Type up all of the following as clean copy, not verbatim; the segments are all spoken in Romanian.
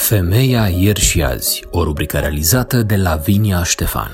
Femeia ieri și azi, o rubrică realizată de Lavinia Ștefan.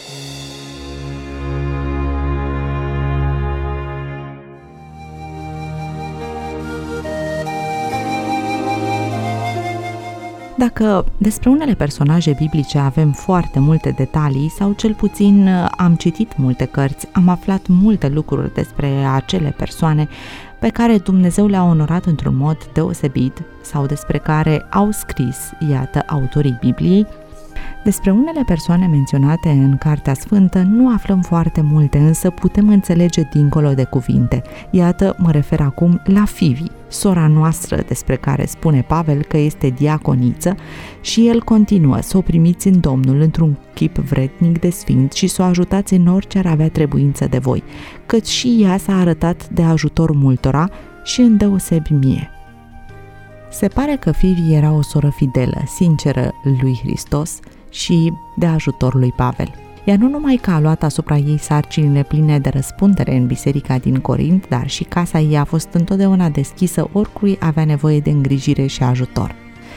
Dacă despre unele personaje biblice avem foarte multe detalii sau cel puțin am citit multe cărți, am aflat multe lucruri despre acele persoane pe care Dumnezeu le-a onorat într-un mod deosebit sau despre care au scris, iată, autorii Bibliei, despre unele persoane menționate în Cartea Sfântă nu aflăm foarte multe, însă putem înțelege dincolo de cuvinte. Iată, mă refer acum la Fivi, sora noastră despre care spune Pavel că este diaconiță și el continuă: să o primiți în Domnul într-un chip vrednic de sfinț și să o ajutați în orice ar avea trebuință de voi, căci și ea s-a arătat de ajutor multora și îndeosebi mie. Se pare că Fivi era o soră fidelă, sinceră lui Hristos și de ajutor lui Pavel. Ea nu numai că a luat asupra ei sarcinile pline de răspundere în biserica din Corint, dar și casa ei a fost întotdeauna deschisă oricui avea nevoie de îngrijire și ajutor.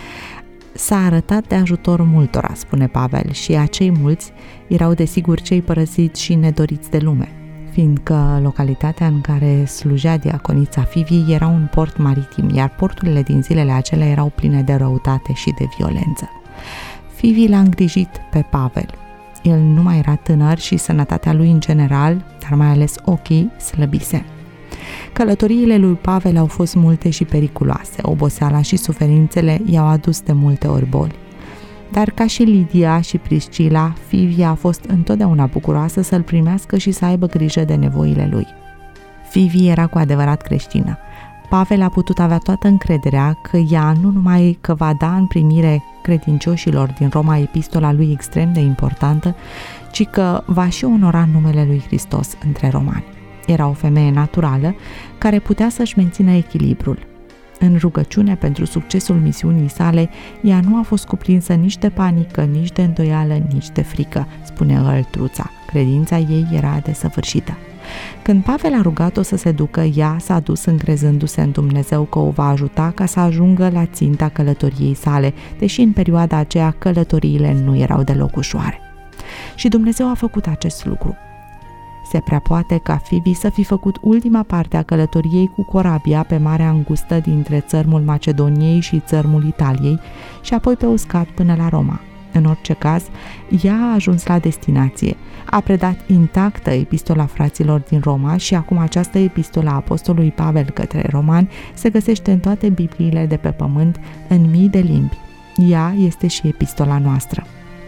S-a arătat de ajutor multora, spune Pavel, și acei mulți erau desigur cei părăsiți și nedoriți de lume, fiindcă localitatea în care slujea diaconița Fivi era un port maritim, iar porturile din zilele acelea erau pline de răutate și de violență. Fivi l-a îngrijit pe Pavel. El nu mai era tânăr și sănătatea lui în general, dar mai ales ochii, slăbise. Călătoriile lui Pavel au fost multe și periculoase, oboseala și suferințele i-au adus de multe ori boli. Dar ca și Lidia și Priscila, Fivi a fost întotdeauna bucuroasă să-l primească și să aibă grijă de nevoile lui. Fivi era cu adevărat creștină. Pavel a putut avea toată încrederea că ea nu numai că va da în primire credincioșilor din Roma epistola lui extrem de importantă, ci că va și onora numele lui Hristos între romani. Era o femeie naturală care putea să-și mențină echilibrul. În rugăciune pentru succesul misiunii sale, ea nu a fost cuprinsă nici de panică, nici de îndoială, nici de frică, spune Ăltruța. Credința ei era desăvârșită. Când Pavel a rugat-o să se ducă, ea s-a dus încrezându-se în Dumnezeu că o va ajuta ca să ajungă la ținta călătoriei sale, deși în perioada aceea călătoriile nu erau deloc ușoare. Și Dumnezeu a făcut acest lucru. Se prea poate ca Fivi să fi făcut ultima parte a călătoriei cu corabia pe marea îngustă dintre țărmul Macedoniei și țărmul Italiei și apoi pe uscat până la Roma. În orice caz, ea a ajuns la destinație, a predat intactă epistola fraților din Roma și acum această epistolă a apostolului Pavel către romani se găsește în toate Bibliile de pe pământ, în mii de limbi. Ea este și epistola noastră.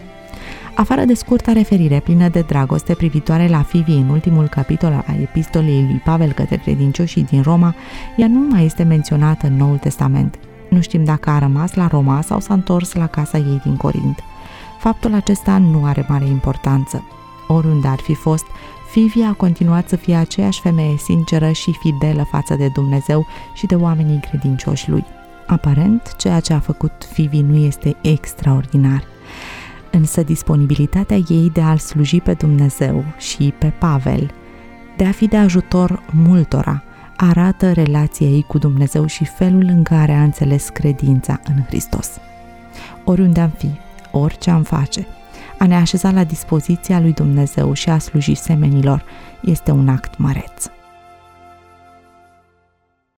Afară de scurta referire plină de dragoste privitoare la Fivi în ultimul capitol al epistolei lui Pavel către credincioșii din Roma, ea nu mai este menționată în Noul Testament. Nu știm dacă a rămas la Roma sau s-a întors la casa ei din Corint. Faptul acesta nu are mare importanță. Oriunde ar fi fost, Fivi a continuat să fie aceeași femeie sinceră și fidelă față de Dumnezeu și de oamenii credincioși lui. Aparent, ceea ce a făcut Fivi nu este extraordinar. Însă disponibilitatea ei de a-L sluji pe Dumnezeu și pe Pavel, de a fi de ajutor multora, arată relația ei cu Dumnezeu și felul în care a înțeles credința în Hristos. Oriunde am fi, orice am face, a ne așeza la dispoziția lui Dumnezeu și a sluji semenilor este un act măreț.